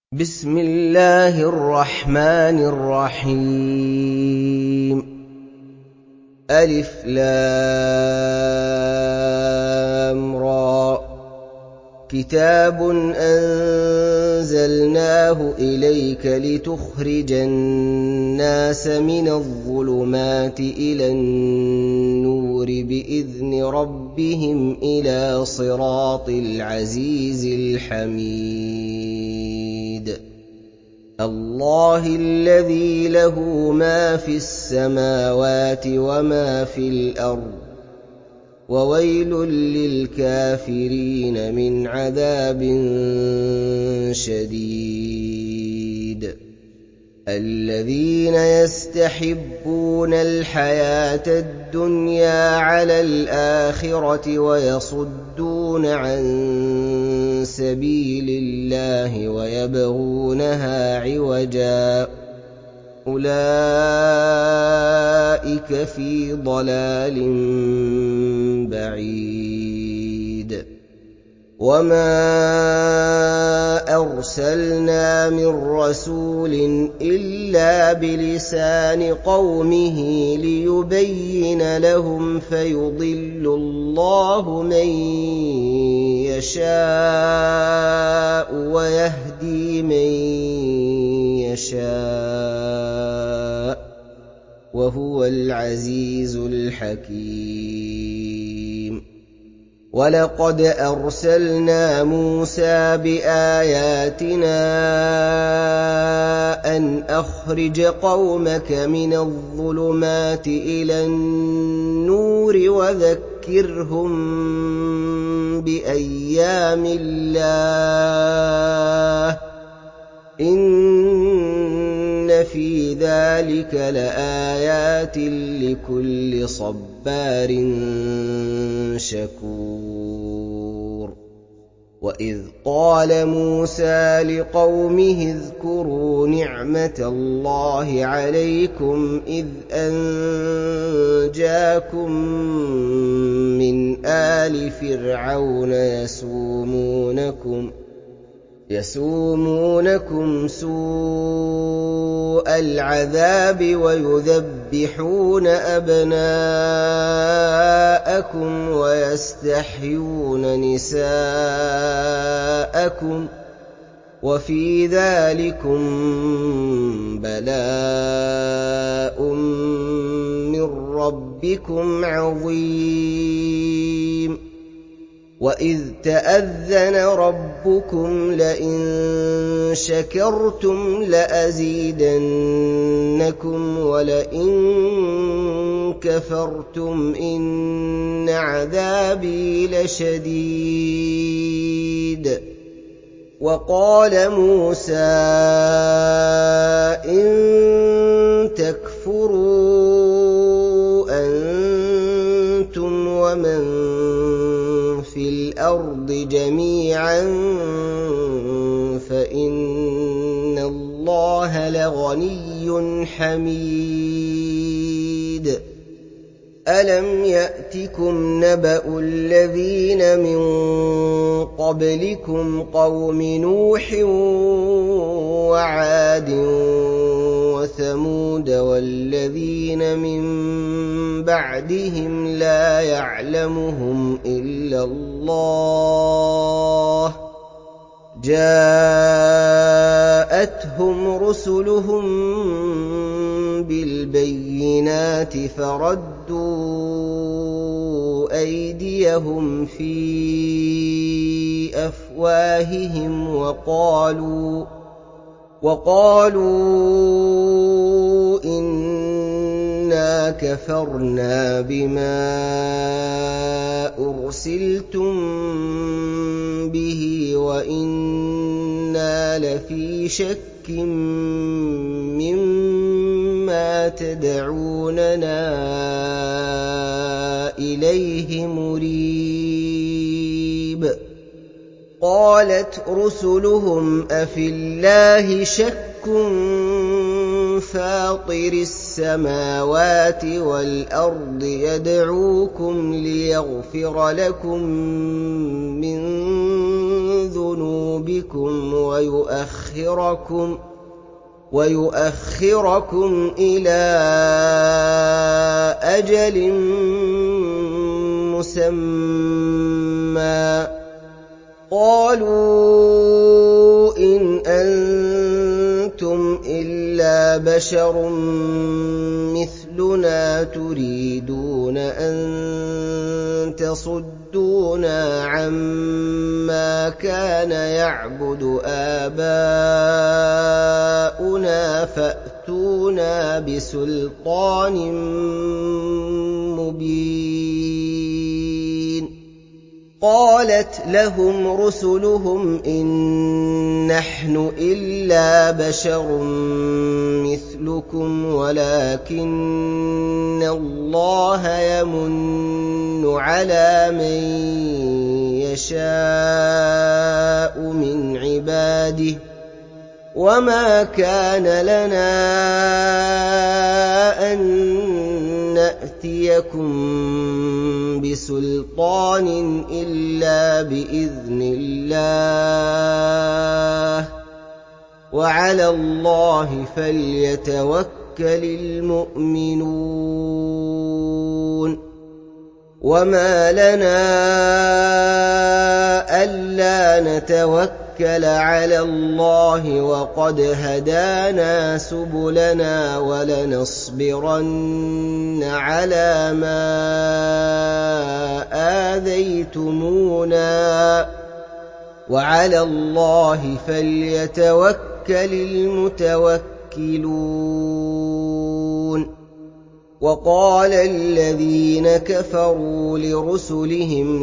بسم الله الرحمن الرحيم ألف لام را كتاب أنزلناه إليك لتخرج الناس من الظلمات إلى النور بإذن ربهم إلى صراط العزيز الحميد الله الذي له ما في السماوات وما في الأرض وويل للكافرين من عذاب شديد الذين يستحبون الحياة الدنيا على الآخرة ويصدون عن سبيل الله ويبغونها عوجا أولئك في ضلال بعيد وما أرسلنا من رسول إلا بلسان قومه ليبين لهم فيضل الله من يشاء ويهدي من يشاء وهو العزيز الحكيم ولقد أرسلنا موسى بآياتنا أن أخرج قومك من الظلمات إلى النور وذكرهم بأيام الله إن في ذلك لآيات لكل صبار شكور وإذ قال موسى لقومه اذكروا نعمة الله عليكم إذ أنجاكم من آل فرعون يسومونكم سوء العذاب ويذبحون أبناءكم ويستحيون نساءكم وفي ذلكم بلاء من ربكم عظيم وإذ تأذن ربكم لئن شكرتم لأزيدنكم ولئن كفرتم إن عذابي لشديد وقال موسى إن تكفروا أنتم ومن في الأرض جميعا فإن الله لغني حميد ألم يأتكم نبأ الذين من قبلكم قوم نوح وعاد وثمود والذين من بعدهم لا يعلمهم إلا الله جاءتهم رسلهم بالبينات فردوا أيديهم في أفواههم وقالوا إنا كفرنا بما أرسلتم به وإنا لفي شك مما تدعوننا إليه مريب قالت رسلهم أفي الله شك فاطر السماوات والأرض يدعوكم ليغفر لكم من ذنوبكم ويؤخركم إلى أجل مسمى قالوا إن أنتم إلا بشر مثلنا تريدون أن تصدونا عما كان يعبد آباؤنا فأتونا بسلطان مبين قالت لهم رسلهم إن نحن إلا بشر مثلكم ولكن الله يمن على من يشاء من عباده وما كان لنا أن نأتيكم بسلطان إلا بإذن الله وعلى الله فليتوكل المؤمنون وما لنا ألا نتوكل على الله وقد هدانا سبلنا ولنصبرن على ما آذيتمونا وعلى الله فليتوكل المتوكلون وقال الذين كفروا لرسلهم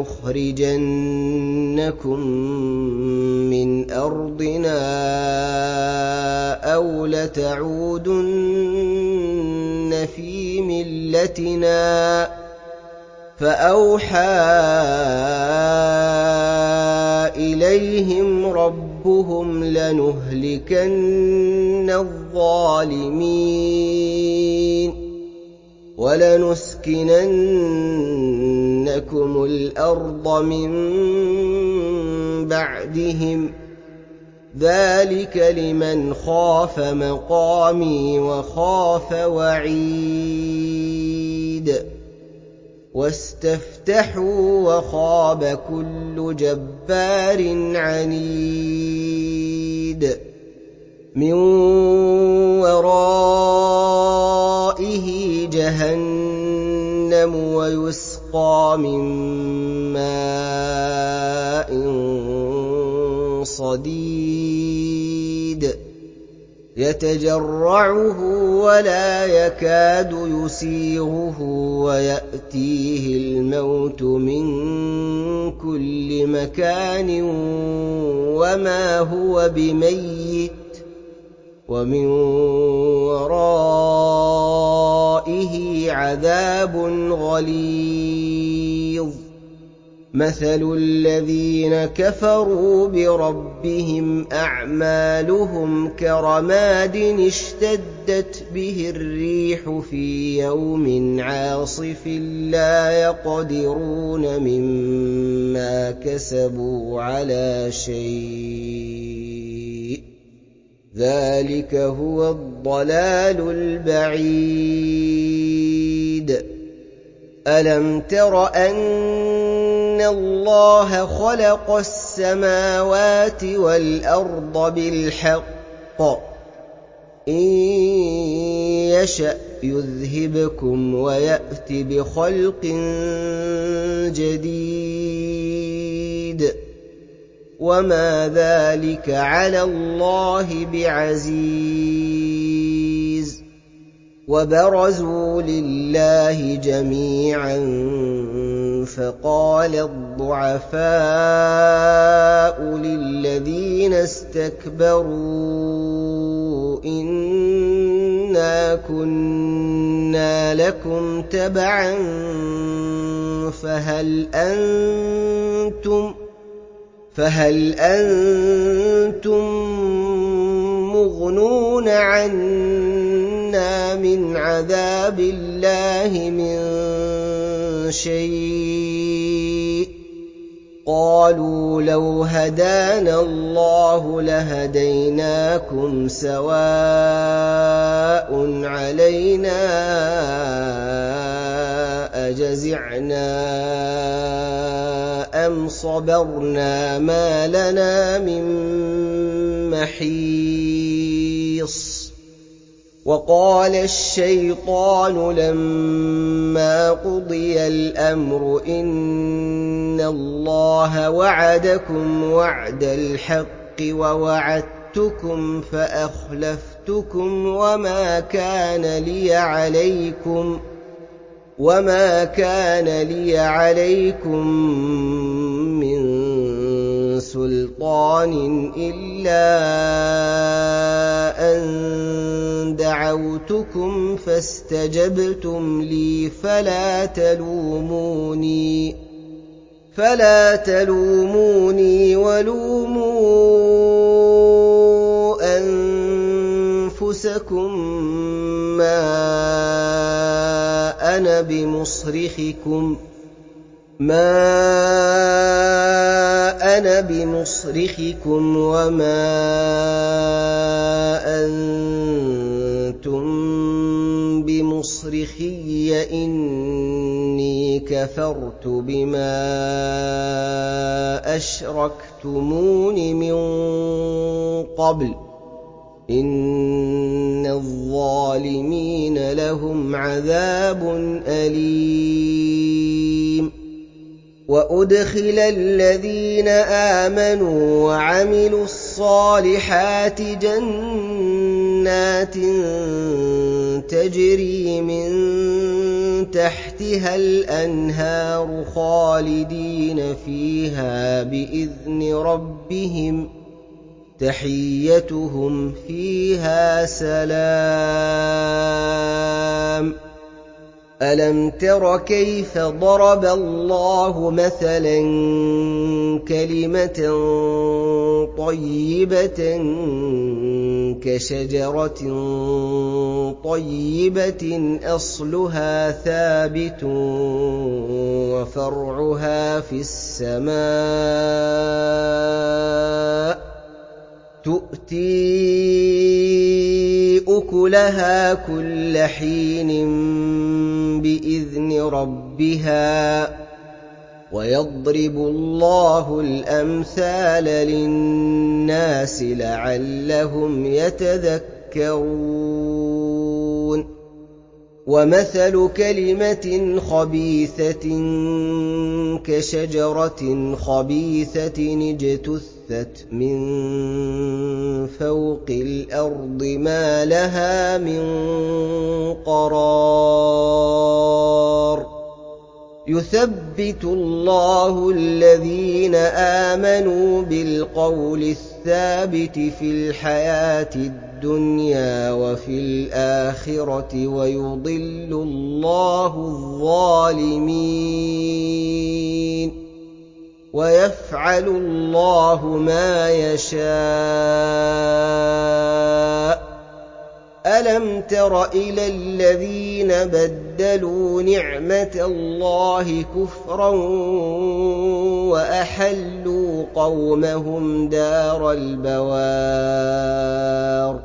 لنخرجنكم من أرضنا أو لتعودن في ملتنا فأوحى إليهم ربهم لنهلكن الظالمين ولنسكننكم الأرض من بعدهم ذلك لمن خاف مقامي وخاف وعيد واستفتحوا وخاب كل جبار عنيد من ورائه جهنم ويسقى من ماء صديد يتجرعه ولا يكاد يسيغه ويأتيه الموت من كل مكان وما هو بميت ومن ورائه عذاب غليظ مثل الذين كفروا بربهم أعمالهم كرماد اشتدت به الريح في يوم عاصف لا يقدرون مما كسبوا على شيء ذلك هو الضلال البعيد ألم تر أن الله خلق السماوات والأرض بالحق إن يشأ يذهبكم ويأت بخلق جديد وما ذلك على الله بعزيز وبرزوا لله جميعا فقال الضعفاء للذين استكبروا إنا كنا لكم تبعا فهل أنتم مغنون عنا من عذاب الله من شيء قالوا لو هدانا الله لهديناكم سواء علينا أجزعنا أم صبرنا ما لنا من محيص وقال الشيطان لما قضي الأمر إن الله وعدكم وعد الحق ووعدتكم فأخلفتكم وما كان لي عليكم من سلطان إلا أن دعوتكم فاستجبتم لي فلا تلوموني ولوموا أنفسكم ما أنا بمصرخكم وما أنتم بمصرخي إني كفرت بما أشركتمون من قبل إن الظالمين لهم عذاب أليم وأدخل الذين آمنوا وعملوا الصالحات جنات تجري من تحتها الأنهار خالدين فيها بإذن ربهم تحيتهم فيها سلام ألم تر كيف ضرب الله مثلا كلمة طيبة كشجرة طيبة أصلها ثابت وفرعها في السماء تؤتي أكلها كل حين بإذن ربها ويضرب الله الأمثال للناس لعلهم يتذكرون ومثل كلمة خبيثة كشجرة خبيثة اجتثت من فوق الأرض ما لها من قرار يثبت الله الذين آمنوا بالقول الثابت في الحياة الدنيا وفي الآخرة ويضل الله الظالمين ويفعل الله ما يشاء ألم تر إلى الذين بدلوا نعمة الله كفرا وأحلوا قومهم دار البوار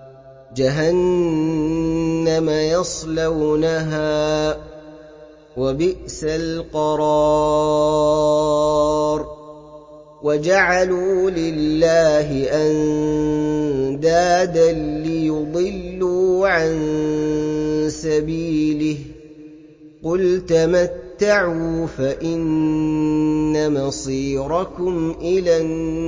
جهنم يصلونها وبئس القرار وجعلوا لله أندادا ليضلوا عن سبيله قل تمتعوا فإن مصيركم إلى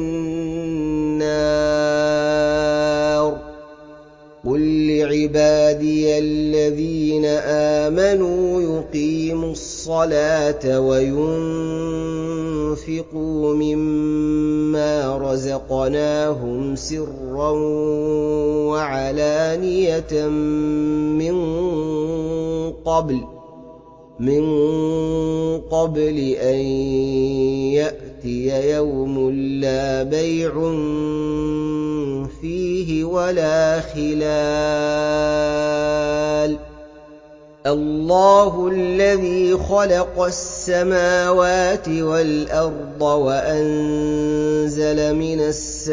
النار قل لعبادي الذين آمنوا يقيموا الصلاة وينفقوا مما رزقناهم سرا وعلانية من قبل أن يأتي يوم لا بيع فيه ولا خلال الله الذي خلق السماوات والأرض وأنزل من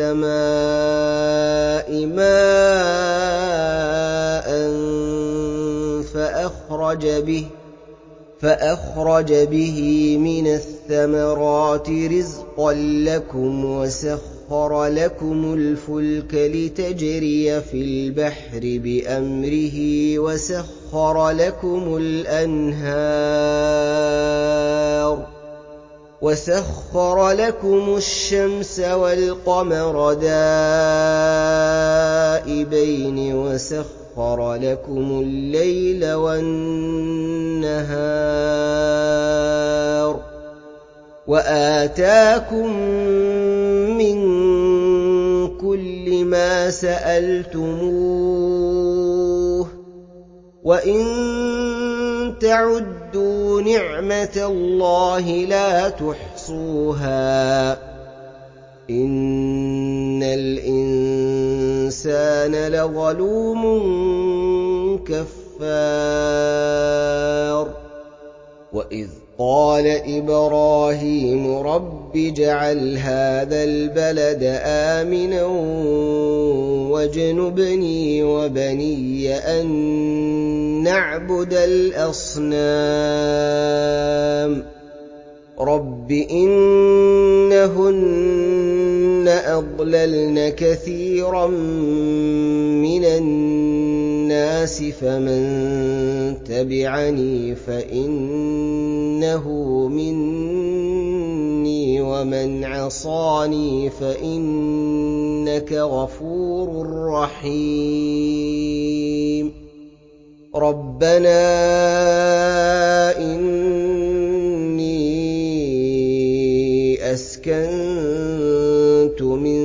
السماء ماء فأخرج به من الثمرات رزقا لكم وسخر لكم الفلك لتجري في البحر بأمره وسخر لكم الشمس والقمر دائبين وسخر لكم الليل والنهار وآتاكم من كل ما سألتموه وإن تعدوا نعمة الله لا تحصوها إن الإنسان لظلوم كفار وإذ قال إبراهيم رب اجعل هذا البلد آمنا واجنبني وبني أن نعبد الأصنام رب إنهن أضللن كثيرا من الناس فمن تبعني فإنه مني ومن عصاني فإنك غفور رحيم ربنا إني أسكنت من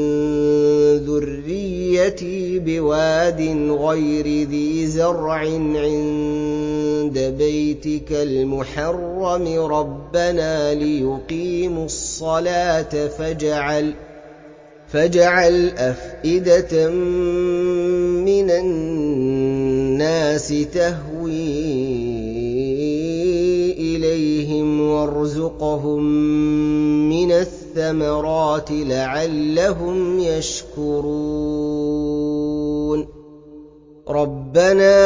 ذريتي بواد غير ذي زرع عند بيتك المحرم ربنا ليقيموا الصلاة فاجعل أفئدة من الناس تهوي إليهم وارزقهم من الثمرات لعلهم يشكرون ربنا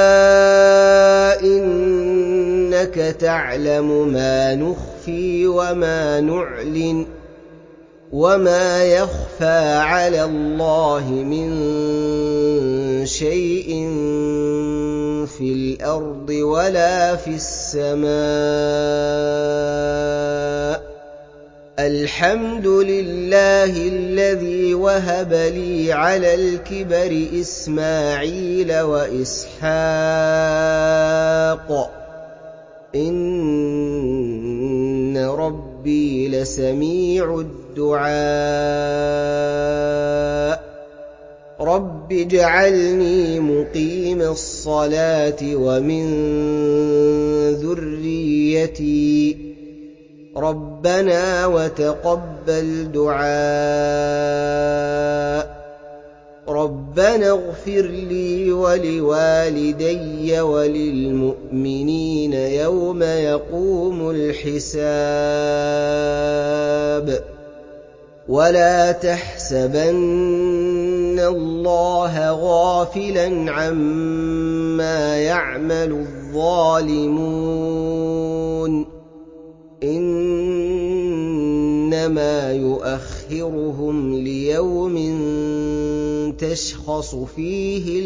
إنك تعلم ما نخفي وما نعلن وما يخفى على الله من شيء في الأرض ولا في السماء الحمد لله الذي وهب لي على الكبر إسماعيل وإسحاق إن ربي لسميع الدعاء رب اجعلني مقيم الصلاة ومن ذريتي ربنا وتقبل دعاء ربنا اغفر لي ولوالدي وللمؤمنين يوم يقوم الحساب ولا تحسبن الله غافلا عما يعمل الظالمون إنما يؤخرهم ليوم تشخص فيه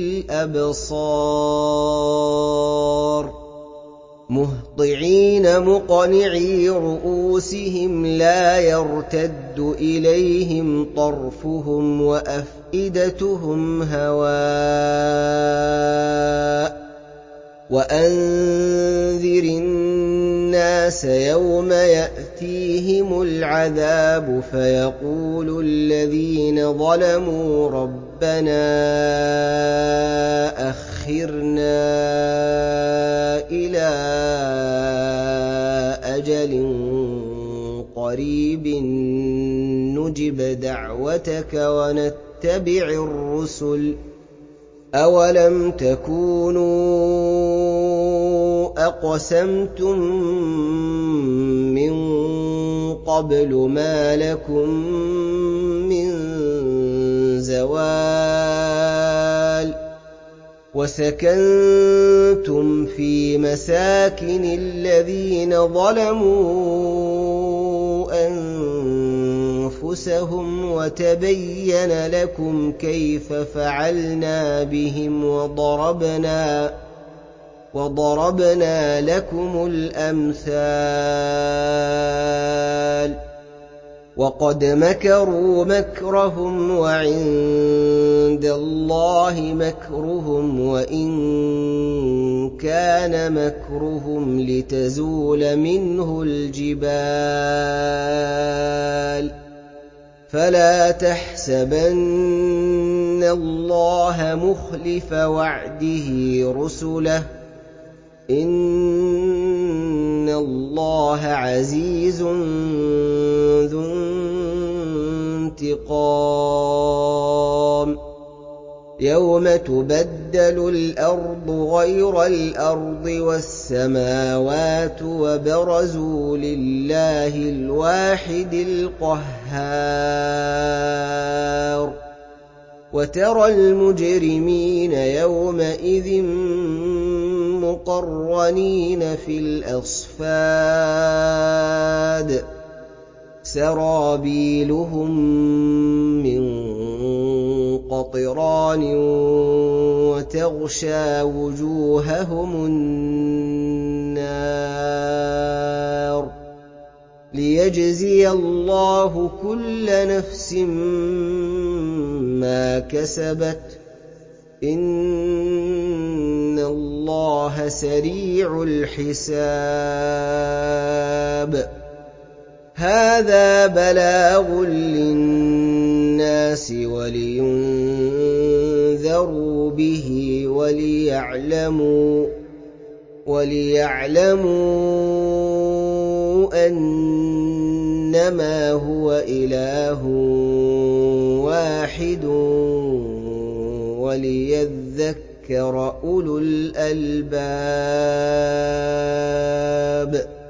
الأبصار مهطعين مقنعي رؤوسهم لا يرتد إليهم طرفهم وأفئدتهم هواء وأنذر الناس يوم يأتيهم العذاب فيقول الذين ظلموا ربنا أخرنا إلى أجل قريب نجب دعوتك ونتبع الرسل أولم تكونوا أَقْسَمْتُم مِّن قَبْلُ مَا لَكُم مِّن زَوَالٍ وَسَكَنتُمْ فِي مَسَاكِنِ الَّذِينَ ظَلَمُوا أَنفُسَهُمْ وَتَبَيَّنَ لَكُمْ كَيْفَ فَعَلْنَا بِهِمْ وَضَرَبْنَا لَكُمُ الْأَمْثَالَ وَقَدْ مَكَرُوا مَكْرَهُمْ وَعِندَ اللَّهِ مَكْرُهُمْ وَإِن كَانَ مَكْرُهُمْ لِتَزُولَ مِنْهُ الْجِبَالُ فَلَا تَحْسَبَنَّ اللَّهَ مُخْلِفَ وَعْدِهِ رُسُلَهُ ۗ إِنَّ اللَّهَ عَزِيزٌ ذُو انتِقَامٍ يَوْمَ تُبَدَّلُ الْأَرْضُ غَيْرَ الْأَرْضِ وَالسَّمَاوَاتُ وَبَرَزُوا لِلَّهِ الْوَاحِدِ الْقَهَّارِ وَتَرَى الْمُجْرِمِينَ يَوْمَئِذٍ مُّقَرَّنِينَ فِي الْأَصْفَادِ سَرَابِيلُهُم مِّن قَطِرَانٍ وَتَغْشَىٰ وُجُوهَهُمُ النَّارُ لِيَجْزِيَ اللَّهُ كُلَّ نَفْسٍ مَّا كَسَبَتْ ۚ إِنَّ اللَّهَ سَرِيعُ الْحِسَابِ هَٰذَا بَلَاغٌ لِّلنَّاسِ وَلِيُنذَرُوا بِهِ وَلِيَعْلَمُوا أَنَّمَا هُوَ إِلَٰهٌ وَاحِدٌ وَلِيَذَّكَّرَ أُولُو الْأَلْبَابِ